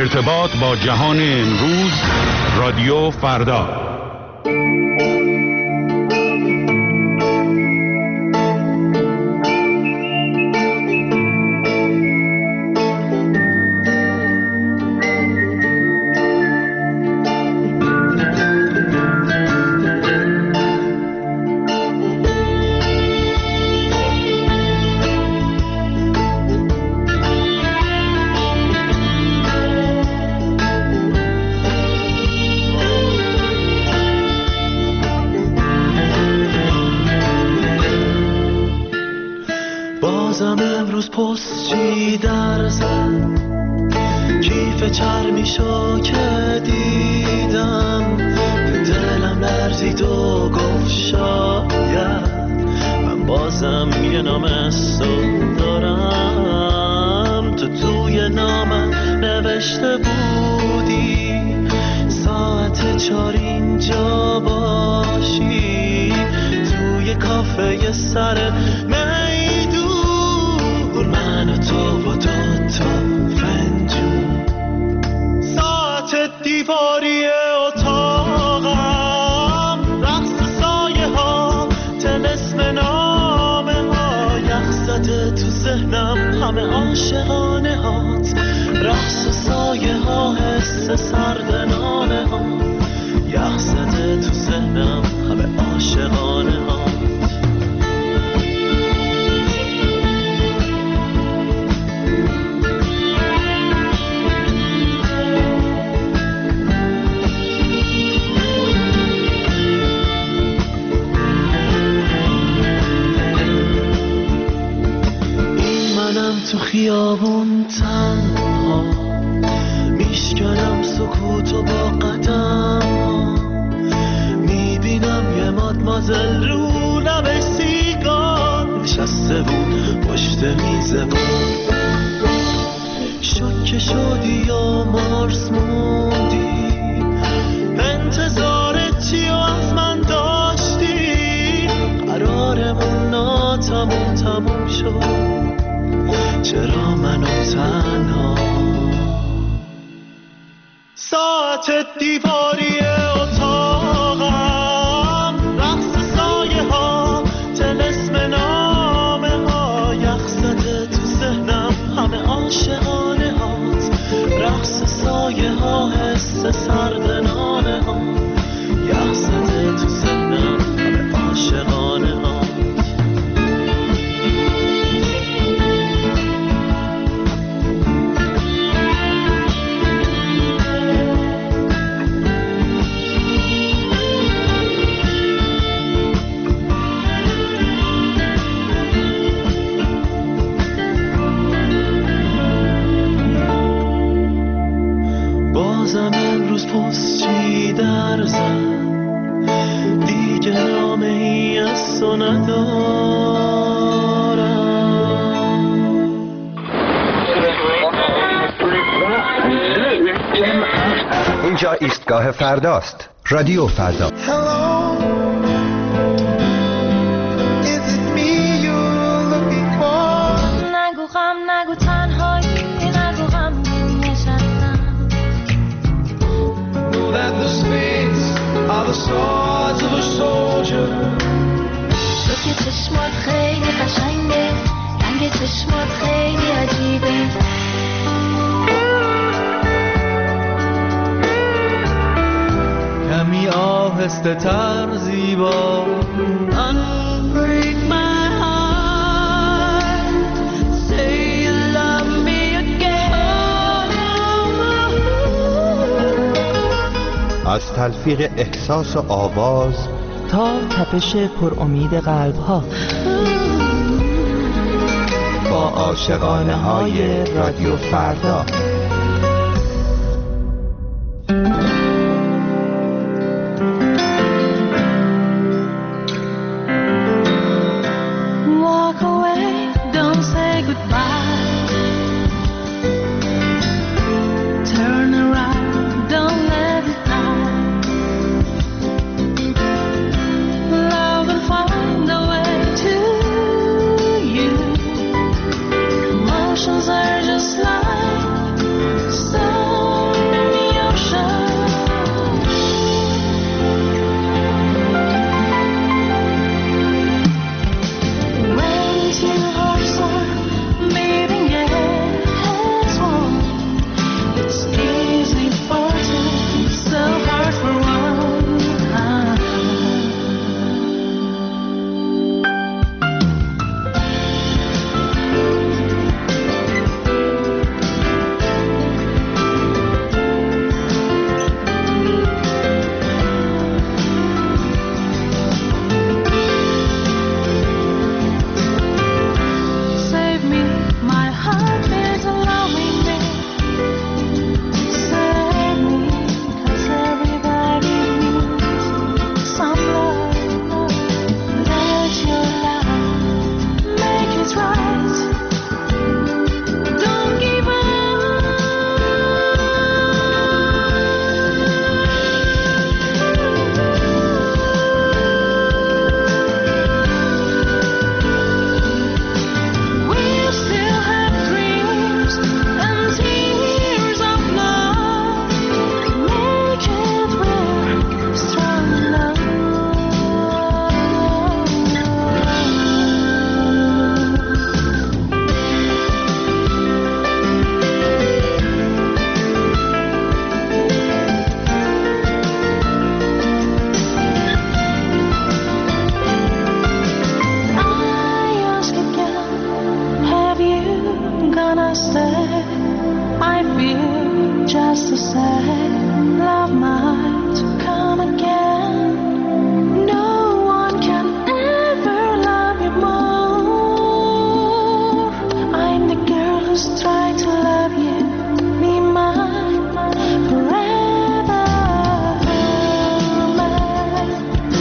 ارتباط با جهان امروز، رادیو فردا. پستچی در زد کیف چرمیشو که دیدم، دلم لرزید و گفت شاید من بازم یه نامه‌سو دارم. تو توی نامم نوشته بودی ساعت 4 اینجا باشی، توی کافه سر من و تو و دوتا فنجون، ساعت دیواری اتاقم، رقص سایه ها، طلسم نامه ها، یخ زده تو ذهنم همه عاشقانه هات، رقص سایه ها، حس سرد نامه ها، یخ زده تو ذهنم همه عاشقانه هات. تو خیابون تنها میشکنم سکوتو با قدم ها، میبینم یه مادمازل رو لب سیگار نشسته بود پشت میز بود، شوکه شدی یا مارس موندی، انتظار چی و از من داشتی، قرارمون ناتموم شد، چرا منو تنها، ساعت دیواری اتاقم، رقص سایه ها، طلسم نامه ها، یخ زده تو ذهنم همه عاشقانه هات، رقص سایه ها، حس سرد نامه ها، یخ زده تو ذهنم همه عاشقانه هات. بازم امروز پستچی در زد دیگه نامه ای از تو ندارم. اینجا ایستگاه فرداست، رادیو فردا. نگو غم، نگو تنهایی، نگو غم نشستم. That the spades are the swords of a soldier. تو که چشمات خیلی قشنگه، رنگ چشمات خیلی عجیبه، کمی آهسته تر زیبا. Unbreak my heart, say you love me again. از تلفیق احساس و آواز تا تپش پر امید قلب ها، با عاشقانه های رادیو فردا. emotions are just like just to say love might come again. No one can ever love you more. I'm the girl who's tried to love you. Be mine forever, man.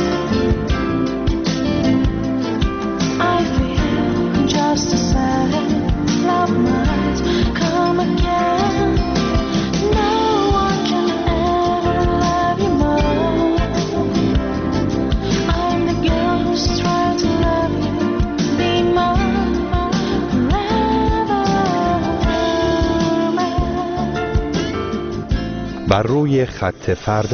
I feel just to say love might come again. No one can ever love you more. I'm the girl who's tried to love you. Be mine forever, man. بر روی خط فردا.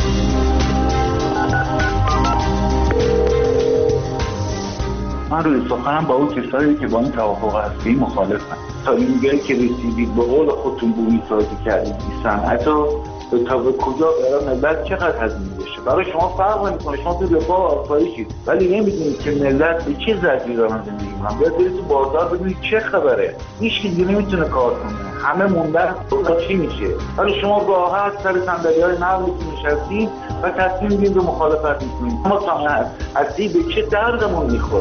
من روی سخنم با اون کسایی که با این توافق هستی مخالفم. تا اینجایی که رسیدید به قول خودتون بومی سازی کردید این صنعت رو تا به کجا برای ملت چقدر هزینه بشه؟ برای شما فرق نمی‌کنه، شما تو دفاع آسایشید ولی نمیدونید که ملت به چه زجری دارن زندگی می‌کنن. باید برید تو بازار ببینید چه خبره. هیچ کی دیگه نمیتونه کار کنه، همه موندن تا چی میشه. ولی شما راحت سر صندلی‌های نقلیتون نشستید و تصمیم می‌گیرید به مخالفت می‌کنید. ما صنعت هستی به چه دردمون می‌خوره؟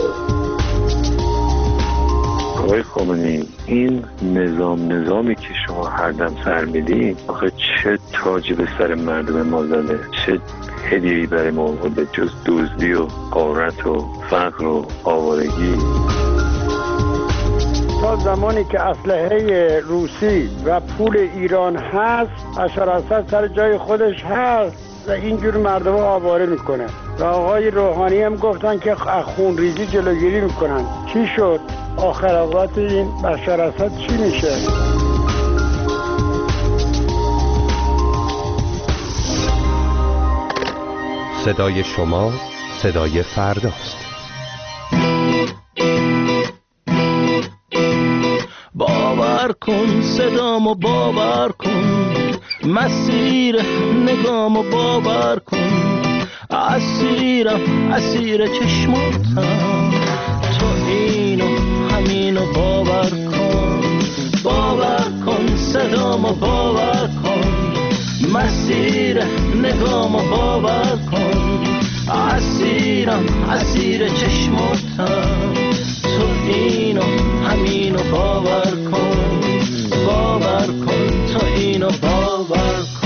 آقای خامنه‌ای، این نظامی که شما هر دم سر میدید آخه چه تاجی به سر مردم ما زده، چه هدیه‌ای برای ما آورده جز دزدی و غارت و فقر و آوارگی. تا زمانی که اسلحه روسی و پول ایران هست، بشار اسد سر جای خودش هست و اینجور مردم رو آواره میکنه. و آقای روحانی هم گفتن که خونریزی جلوگیری میکنن. چی شد؟ آخرات این بشار اسد چی میشه؟ صدای شما صدای فرداست. باور کن صدامو باور کن، مسیر نگامو باور کن، اسیر چشماتم، تو اینو همینو باور کن. باور کن صدامو باور کن، مسیر نگامو باور کن، اسیر چشماتم، تو اینو همینو باور کن. باور کن تو اینو باور کن.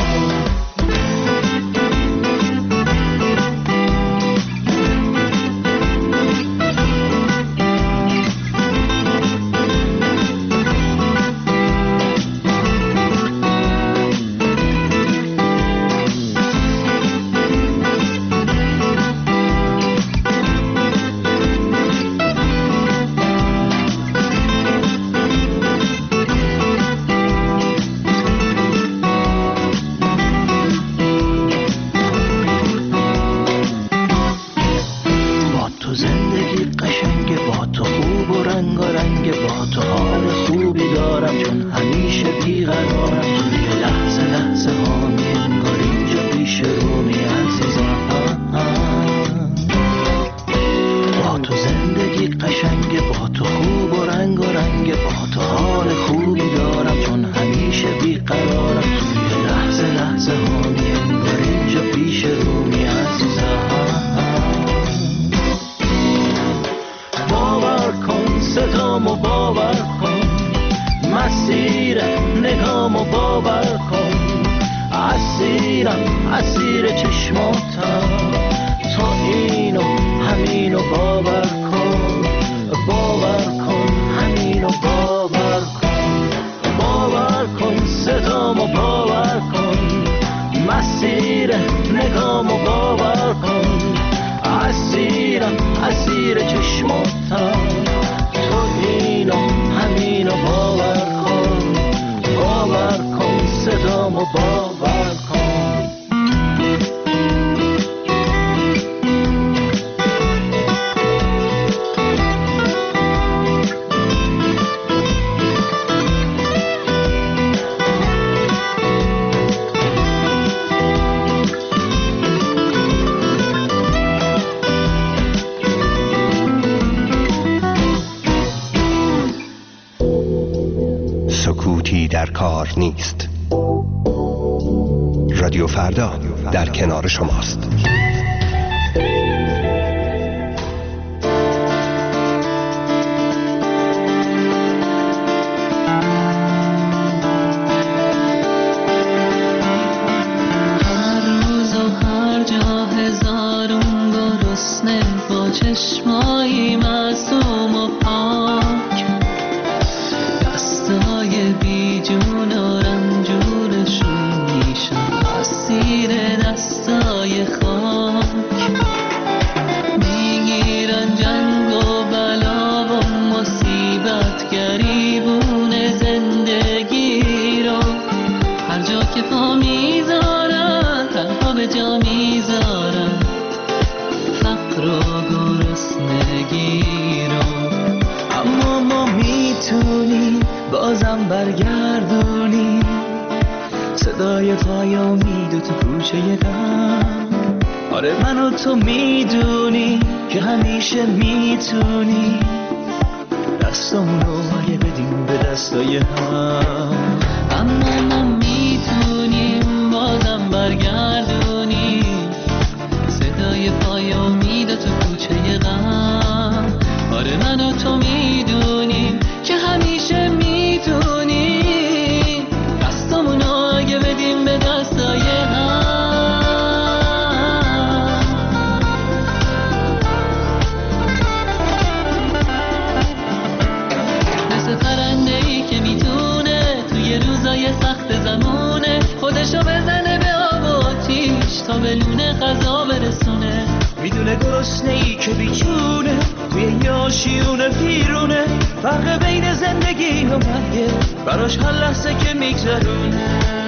سکوتی در کار نیست. رادیو فردا در کنار شماست. چشمایی معصوم و پاک، دستای بیجون و رنجورشون میشن اسیر دستای خاک، میگیرن جنگ و بلا و مصیبت گریبون زندگی رو، هر جا که پا میذارن تنها به جا میذارن فقر و گرسنگی رو. اما ما میتونیم بازم برگردونیم صدای پای امید تو کوچه غم. آره من و تو میدونیم که همیشه میتونیم دستمونو اگه بدیم به دستای هم. اما ما میتونیم بازم برگردونیم صدای پای امید تو کوچه غم. آره من و تو میدونیم که همیشه میتونیم دستمونو اگه بدیم به دستای هم. مثل پرنده‌ای که میتونه توی روزای سخت زمونه خودشو بزنه به آب و آتیش تا به لونه غذا برسونه. میدونه گرسنه‌ای که بیچونه توی یاشیونه پیرونه، فرق بین زندگی و مرگه براش هر لحظه که میگذرونه.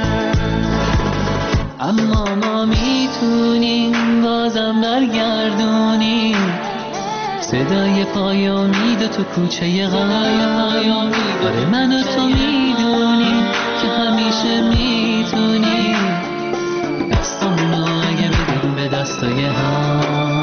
اما ما میتونیم بازم برگردونیم صدای پای امید تو کوچه غم. آره من و تو میدونیم که همیشه میتونیم دستمونو اگه بدیم به دستای هم.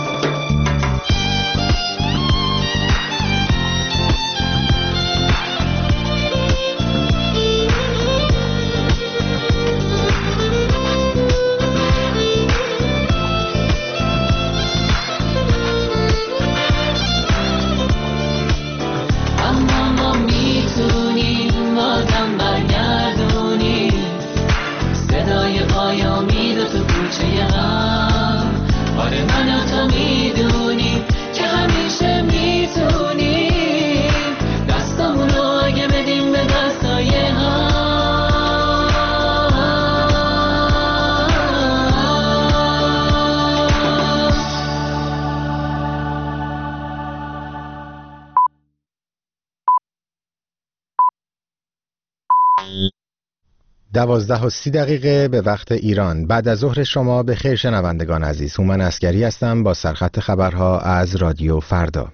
دوازده و 30 دقیقه به وقت ایران. بعد از ظهر شما به خیر شنوندگان عزیز. هومن عسگری هستم با سرخط خبرها از رادیو فردا.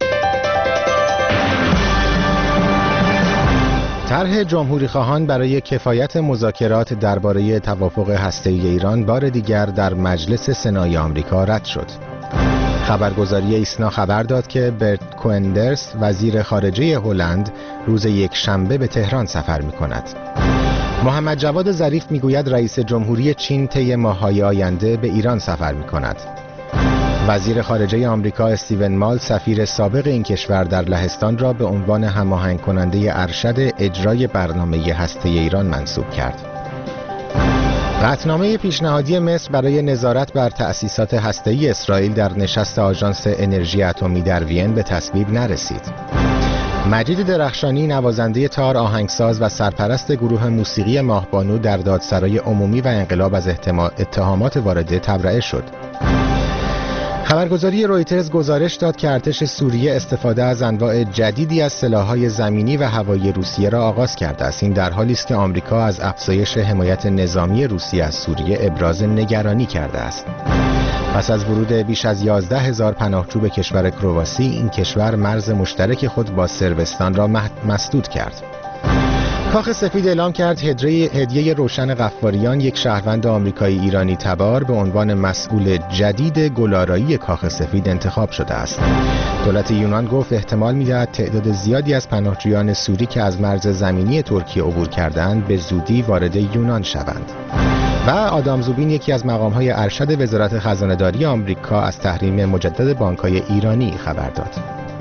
طرح جمهوری خواهان برای کفایت مذاکرات درباره توافق هسته‌ای ایران بار دیگر در مجلس سنای آمریکا رد شد. خبرگزاری ایسنا خبر داد که برت کوئندرس وزیر خارجه هلند روز یک شنبه به تهران سفر می‌کند. محمد جواد ظریف میگوید رئیس جمهوری چین طی ماه‌های آینده به ایران سفر می‌کند. وزیر خارجه آمریکا استیون مال سفیر سابق این کشور در لهستان را به عنوان هماهنگ کننده ارشد اجرای برنامه هسته‌ای ایران منصوب کرد. قطعنامه پیشنهادی مصر برای نظارت بر تأسیسات هسته‌ای اسرائیل در نشست آژانس انرژی اتمی در وین به تصویب نرسید. مجید درخشانی نوازنده تار، آهنگساز و سرپرست گروه موسیقی ماهبانو در دادسرای عمومی و انقلاب از اتهامات وارده تبرئه شد. خبرگزاری رویترز گزارش داد که ارتش سوریه استفاده از انواع جدیدی از سلاح‌های زمینی و هوایی روسیه را آغاز کرده است. این در حالی است که آمریکا از افزایش حمایت نظامی روسیه از سوریه ابراز نگرانی کرده است. پس از ورود بیش از 11,000 پناهجو به کشور کرواسی، این کشور مرز مشترک خود با صربستان را مسدود کرد. کاخ سفید اعلام کرد هدیه روشن غفاریان، یک شهروند آمریکایی ایرانی تبار، به عنوان مسئول جدید گلارایی کاخ سفید انتخاب شده است. دولت یونان گفت احتمال می‌دهد تعداد زیادی از پناهجویان سوری که از مرز زمینی ترکیه عبور کردند به زودی وارد یونان شوند. و آدام زوبین یکی از مقام‌های ارشد وزارت خزانه‌داری آمریکا از تحریم مجدد بانک‌های ایرانی خبر داد.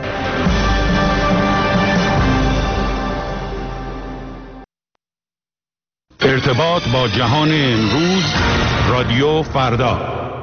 ارتباط با جهان امروز، رادیو فردا.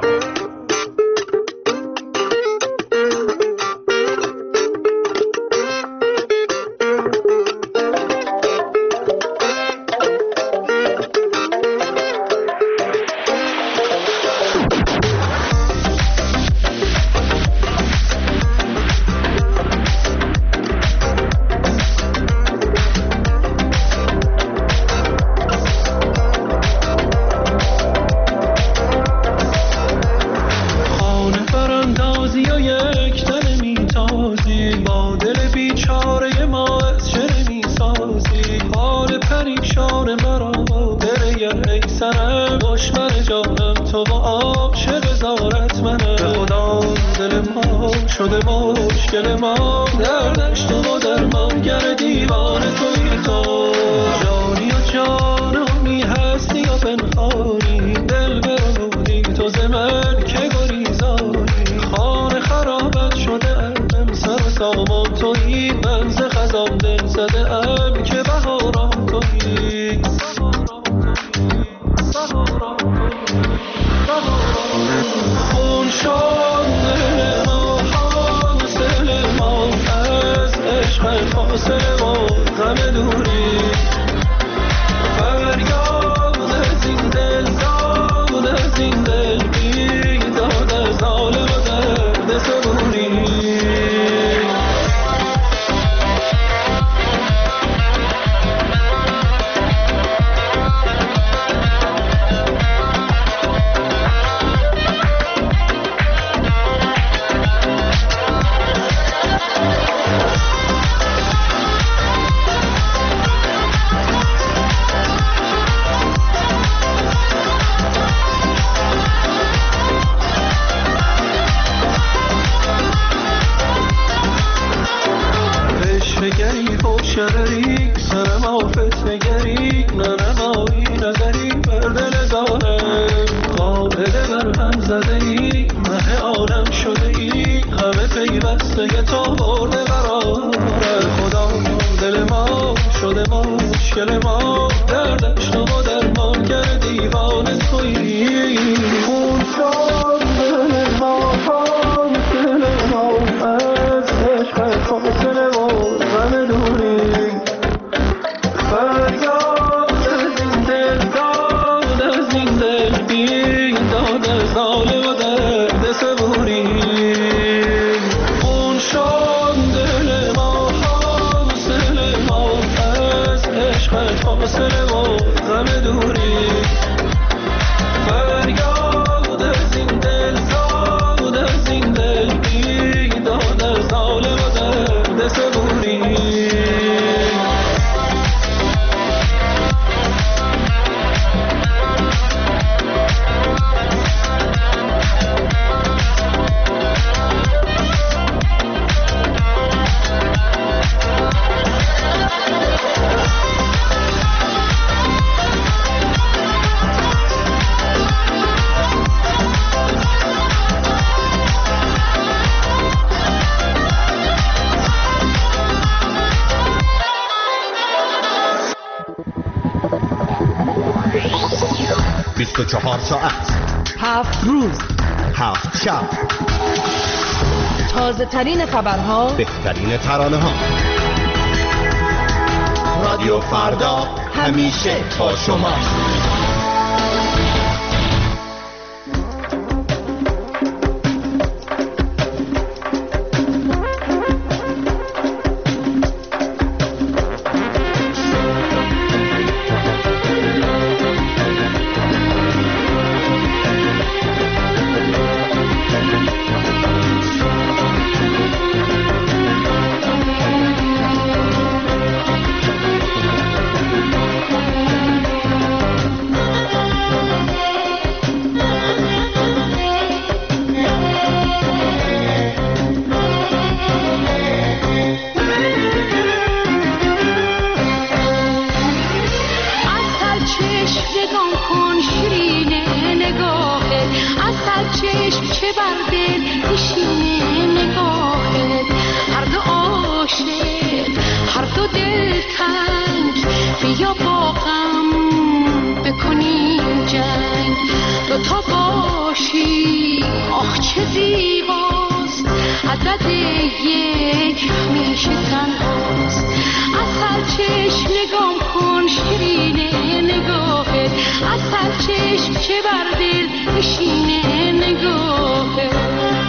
ساعت 7 روز 7 شب، تازه ترین خبرها، بهترین ترانه ها. رادیو فردا همیشه با شما. که بر دل نشینه نگاهت، هر دو عاشق هر دو دلتنگ، بیا با غم بکنیم جنگ، دوتا باشی آخ چه زیباست، عدد یک همیشه تنهاست. اصل چشم نگام کن شیرینه نگاهت، اصل چشم چه بر دل نشینه نگاهت.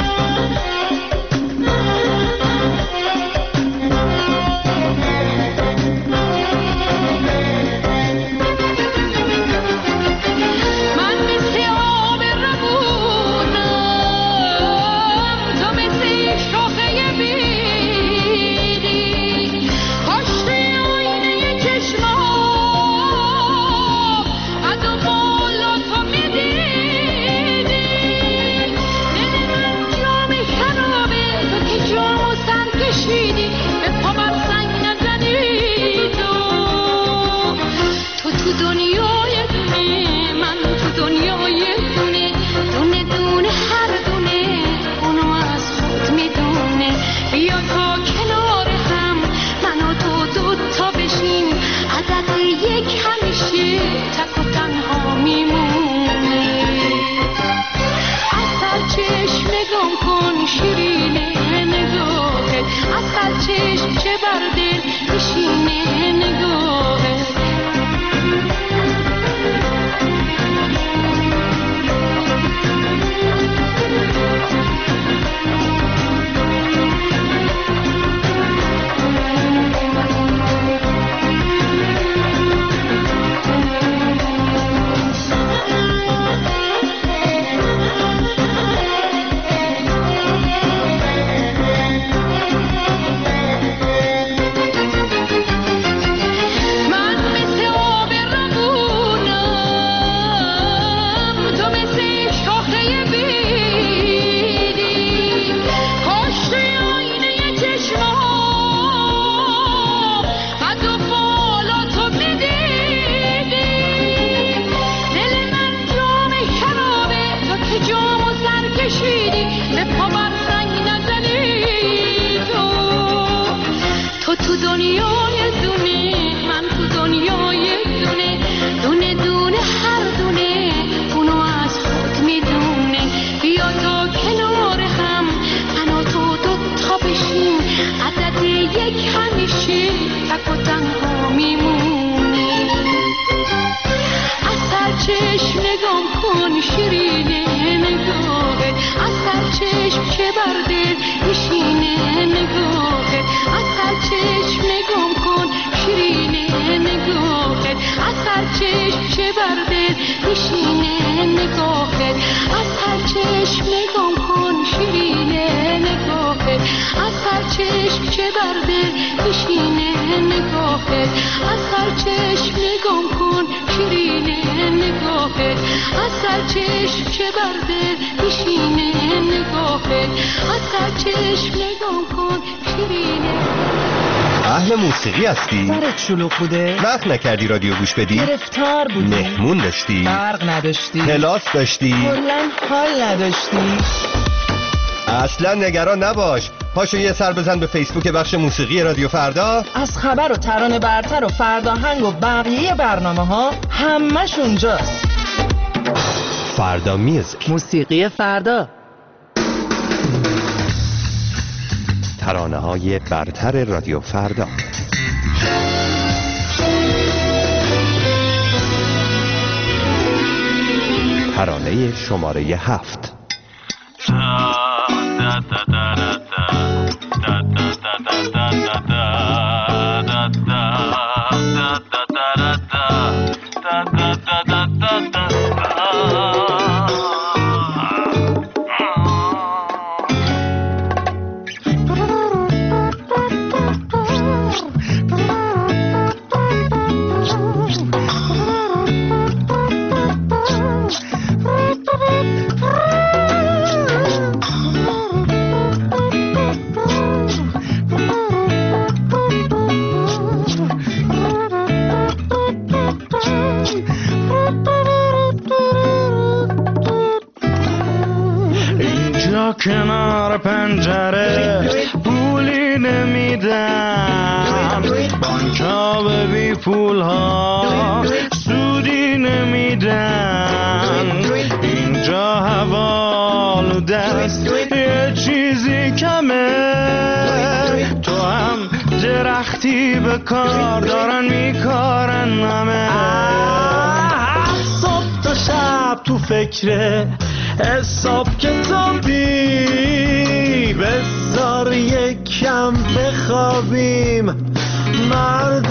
اهل موسیقی هستی؟ سرت شلوغ بوده؟ وقت نکردی رادیو گوش بدی؟ گرفتار بودی؟ مهمون داشتی؟ برق نداشتی؟ کلاس داشتی؟ کلاً حال نداشتی؟ اصلا نگران نباش، پاشو یه سر بزن به فیسبوک بخش موسیقی رادیو فردا. از خبر و ترانه برتر و فرداهنگ و بقیه برنامه ها همش اونجاست. فردا میوزیک، موسیقی فردا، ترانه های برتر رادیو فردا. ترانه شماره 7. کنار پنجره پولی نمیدن، بانکا به بی پول ها سودی نمیدن، اینجا حوالو دست یه چیزی کمه، تو هم درختی به کار دارن میکارن همه. صبح تا شب تو فکره حساب کتابی، بذار یکم بخوابیم مرد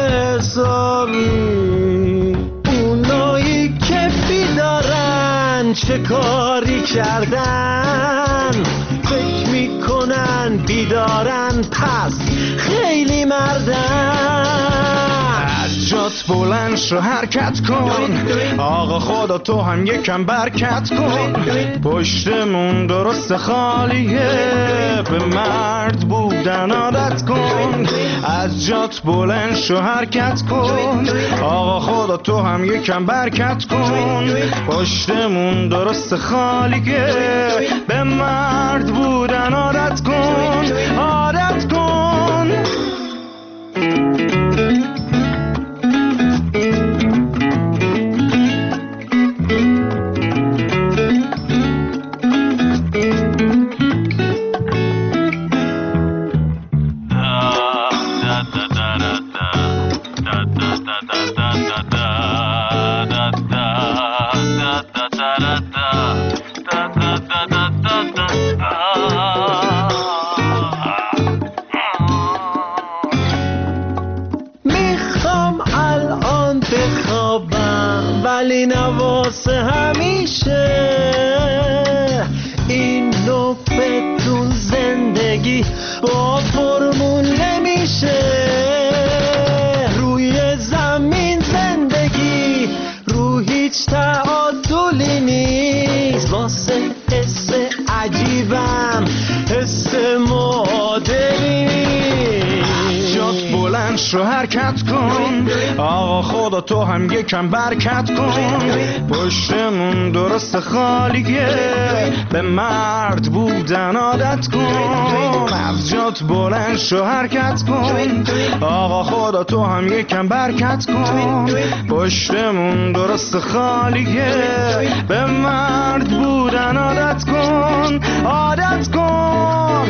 حسابی. اونایی که بیدارن چه کاری کردن، فکر میکنن بیدارن پس خیلی مردن. جات بلند شو حرکت کن، آقا خدا تو هم یکم برکت کن، پشتمون درست خالیه به مرد بودن عادت کن. از جات بلند شو حرکت کن، آقا خدا تو هم یکم برکت کن، پشتمون درست خالیه به مرد بودن عادت کن، عادت کن. میخوام الان بخوابم ولی نواسه همیشه، این بدون زندگی با فرمون نمیشه. روی زمین زندگی رو هیچ تعادلی نیست، واسه حس عجیبم حس معادلی نیست. جات بلند شو حرکت کن، آقا خدا تو هم یکم برکت کن، پشتمون درست خالیه به مرد بودن عادت کن. از جات بلند شو حرکت کن، آقا خدا تو هم یکم برکت کن، پشتمون درست خالیه به مرد بودن عادت کن، عادت کن.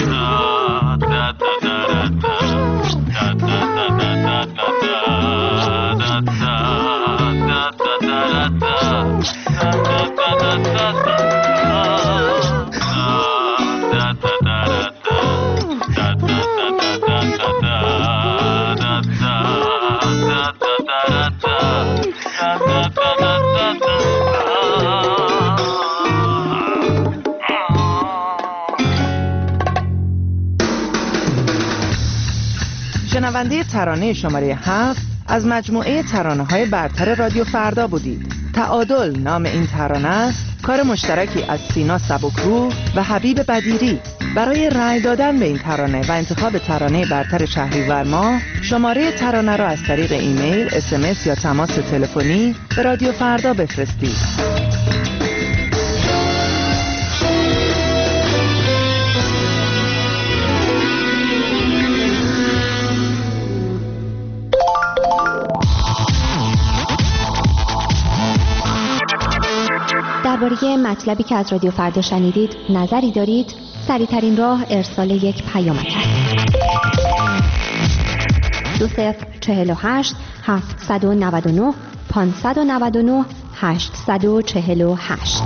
شنونده ترانه شماره 7 از مجموعه ترانه‌های برتر رادیو فردا بودید. تعادل نام این ترانه است، کار مشترکی از سینا سبکرو و حبیب بدیری. برای رأی دادن به این ترانه و انتخاب ترانه برتر شهریور ماه، شماره ترانه را از طریق ایمیل، SMS یا تماس تلفنی به رادیو فردا بفرستید. درباره مطلبی که از رادیو فردا شنیدید نظری دارید؟ سریع‌ترین راه ارسال یک پیامک است. 2048 799 599 848.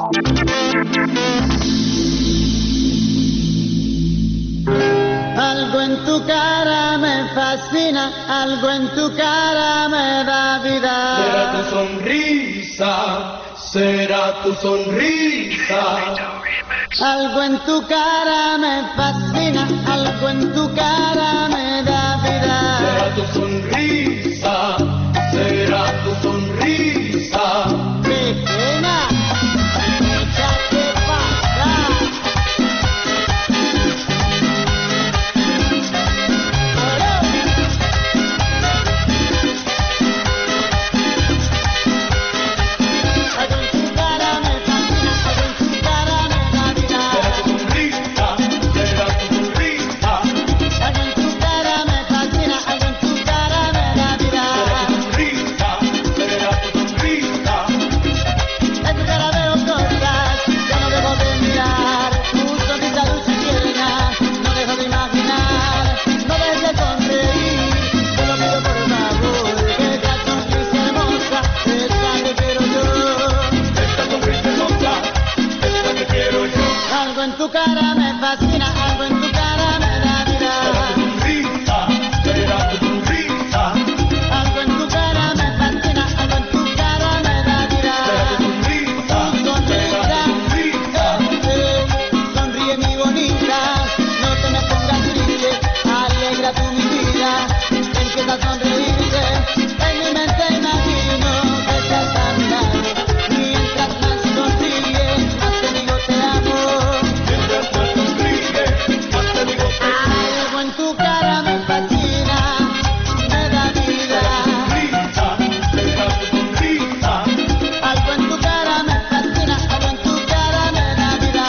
Algo en tu cara me fascina, algo en tu cara me da vida. Será tu sonrisa, será tu sonrisa. Algo en tu cara me fascina, algo en tu cara me da vida. Será tu sonrisa, será tu sonrisa. Pequeña, échate pa' acá. tu cara me fascina, algo en tu cara me da vida. Algo en tu cara me fascina, algo en tu cara me da vida. Sonríe mi bonita, no te me pongas triste, alegra tu mi vida, empieza a sonreírte, en mi mente imagino que estás a mi lado, mientras más sonríe, más te digo te amo. Mientras más sonríe, más te digo te amo. Algo en tu cara me fascina, me da vida. Algo en tu cara me fascina, algo en tu cara me da vida.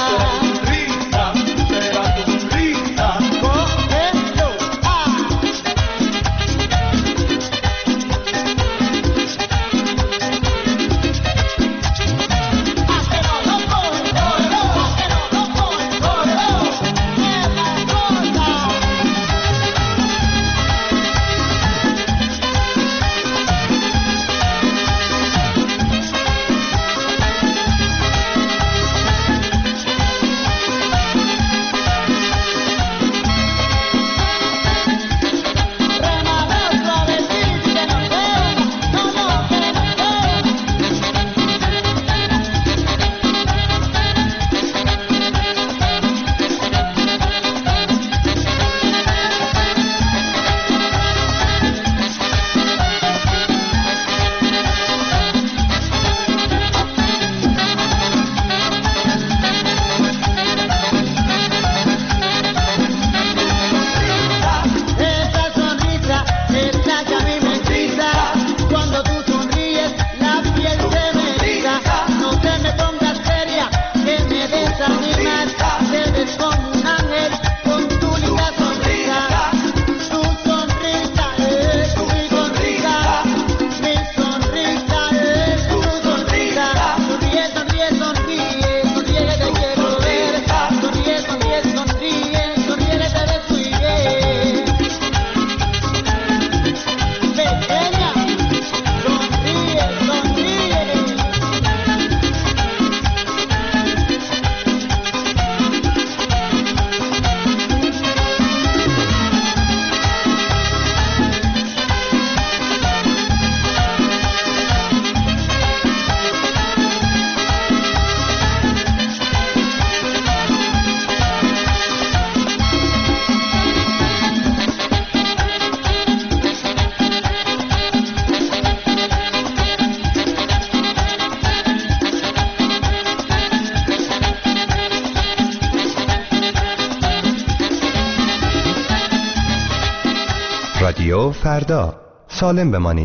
رادیو فردا، سالم بمانید.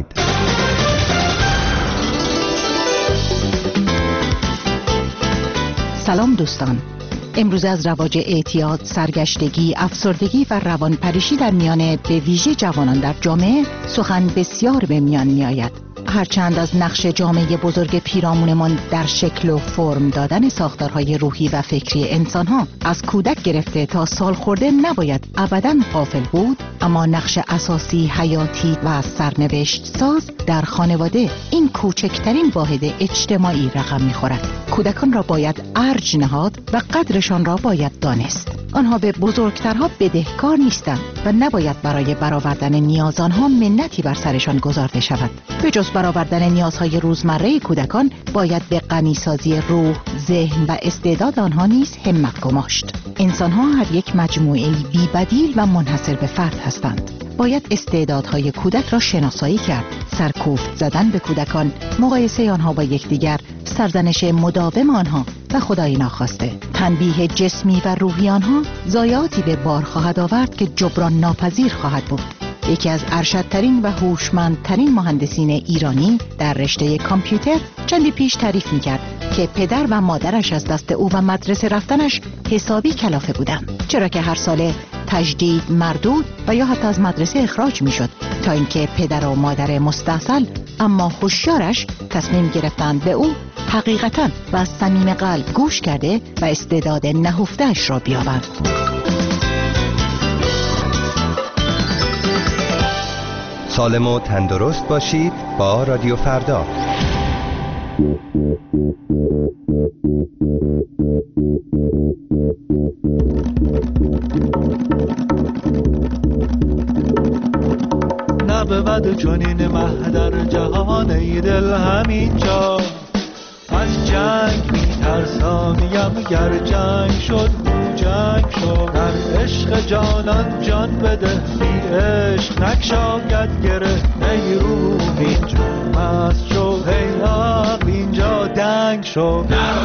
سلام دوستان، امروز از رواج اعتیاد، سرگشتگی، افسردگی و روانپریشی در میان به ویژه جوانان در جامعه سخن بسیار به میان می آید. هرچند از نقش جامعه بزرگ پیرامونمان در شکل و فرم دادن ساختارهای روحی و فکری انسانها از کودک گرفته تا سالخورده نباید ابداً غافل بود، اما نقش اساسی، حیاتی و سرنوشت ساز در خانواده این کوچکترین واحد اجتماعی رقم می‌خورد. کودکان را باید ارج نهاد و قدرشان را باید دانست. آنها به بزرگترها بدهکار نیستند و نباید برای برآوردن نیاز آنها منتی بر سرشان گذارده شود. به جز برآوردن نیازهای روزمره کودکان باید به غنیسازی روح، ذهن و استعداد آنها نیز همت گماشت. انسان‌ها هر یک مجموعه‌ای بی‌بدیل و منحصر به فرد هستند. باید استعدادهای کودک را شناسایی کرد، سرکوفت زدن به کودکان، مقایسه آنها با یکدیگر، سرزنش مداوم آنها و خدای ناخواسته تنبیه جسمی و روحی آنها ضایعاتی به بار خواهد آورد که جبران ناپذیر خواهد بود. یکی از ارشدترین و هوشمندترین مهندسین ایرانی در رشته کامپیوتر چندی پیش تعریف می‌کرد که پدر و مادرش از دست او و مدرسه رفتنش حسابی کلافه بودند، چرا که هر ساله تجدید، مردود و یا حتی از مدرسه اخراج می‌شد، تا اینکه پدر و مادر مستاصل اما هوشیارش تصمیم گرفتند به او حقیقتاً و از صمیم قلب گوش کرده و استعداد نهفته‌اش را بیابند. سالم و تندرست باشید با رادیو فردا. نبود چنین مه در جهان ای دل همینجا از جنگ میترسانیم گر جنگ شد جنگ شد در عشق جانان جان بده بی عشق نکشاید گره ای روح اینجا مست شد ای عقل اینجا دنگ شد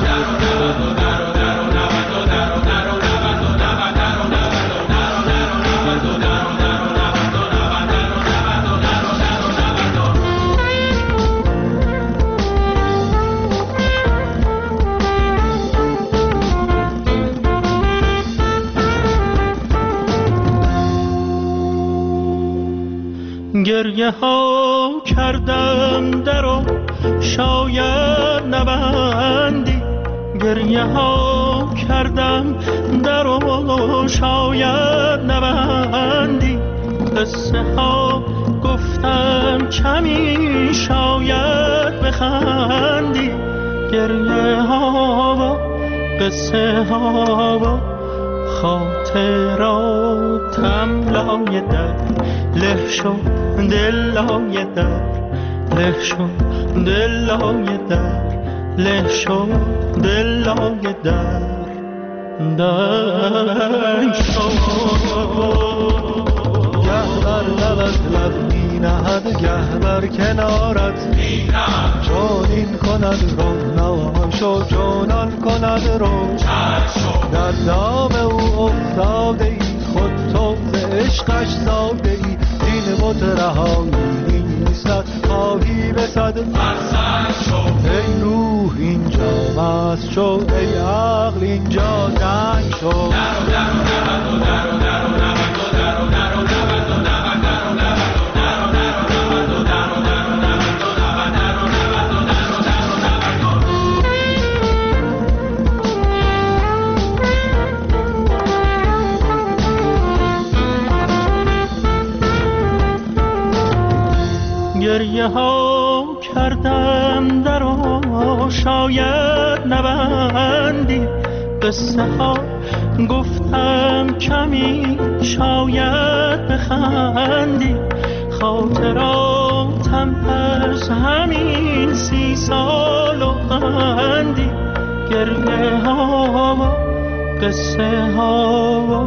گریه ها کردم درو شاید نبندی گریه ها کردم درو شاید نبندی قصه ها گفتم کمی شاید بخندی گریه ها و قصه ها و خاطراتم لای در له شد دل لای در له شد دل لای در له شد دل لای در دنگ شد گه بر لبت لب می نهد گه بر کنارت می نهد چون این کند رو نواشو چونان کند رو در دام او افتاده ای خود تو ز عشقش زاده ای این بت رهایی نیستد خواهی بسد فرسنگ شد ای روح اینجا مست شد ای عقل اینجا دنگ شد گریه ها کردم درو شاید نبندی قصه ها گفتم کمی شاید بخندی خاطراتم از همین 30 سال و قندی گریه ها و قصه ها و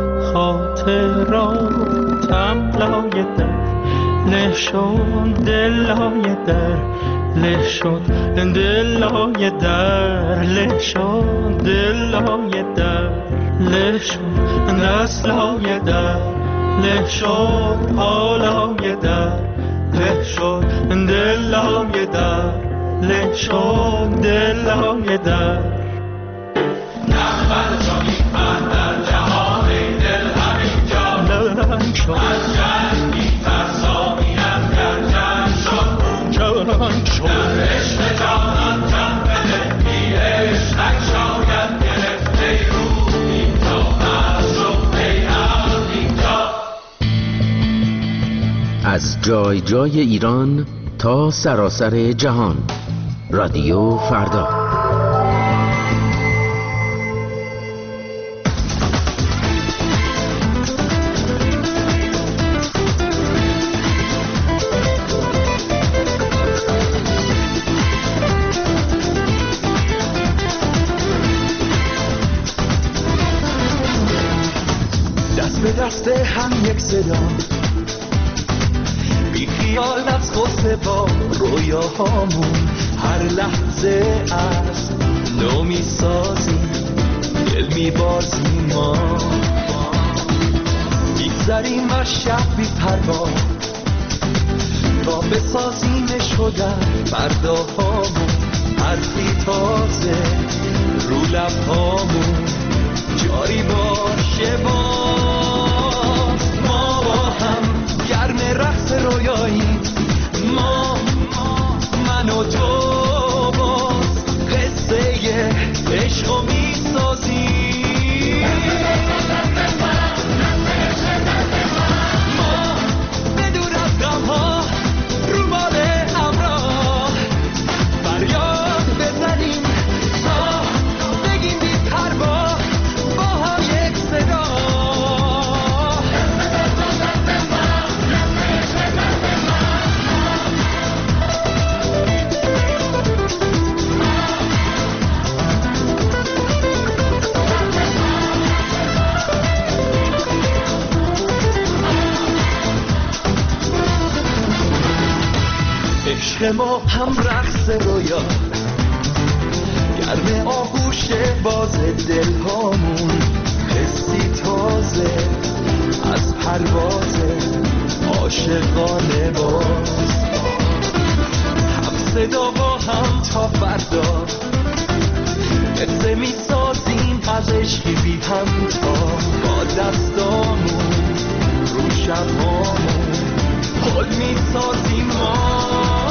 خاطراتم لای در له شد دل لای در له شد دل لای در له شد دل لای در له شد دست لای در له شد پا لای در له شد دل لای در له شد دل لای در نبود چنین مه در جهان ای دل همینجا لنگ شد از جنگ میترسانیم گر جنگ شد جنگ شد در عشق جانان جان بده بی عشق نشاید گرفت ای روح اینجا مست شد ای عقل اینجا. از جای جای ایران تا سراسر جهان رادیو فردا. دست به دست هم یک صدا بی خیال از خود با رویاهامون هر لحظه از نو میسازیم دل میبازیم ما میگذریم از شب بی پروا تا بسازیمش شدن فرداهامون حرفی تازه رو لبهامون جاری باشه باز ما با هم گرم رقص رویایی ما من و تو باز قصه عشقو میسازیم ما بدون از غمها رو بال همراه فریاد عشق ما هم رقص رویا، گرم آغوش باز دل هامون، حسی تازه از پرواز عاشقانه باز، هم صدا با هم تا فردا، قصه می سازیم از عشقی بی همتا، با دستامون رو شبهامون حال می سازیم ما.